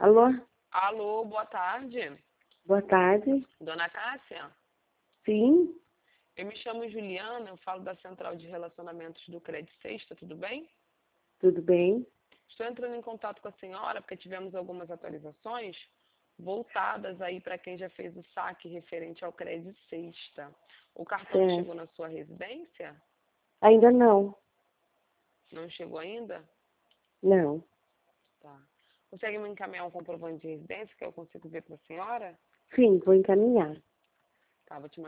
Alô? Alô, boa tarde. Boa tarde. Dona Cássia? Sim, Eu me chamo Juliana, eu falo da Central de Relacionamentos do Credit Sexta, tudo bem? tudo bem? Estou entrando em contato com a senhora porque tivemos algumas atualizações voltadas aí para quem já fez o saque referente ao Credit Sexta. O cartão Certo. chegou na sua residência? Ainda não. Não chegou ainda? Não. Tá. Consegue me encaminhar um comprovante de residência que eu consigo ver para a senhora? Sim, vou encaminhar. Tá, vou te mandar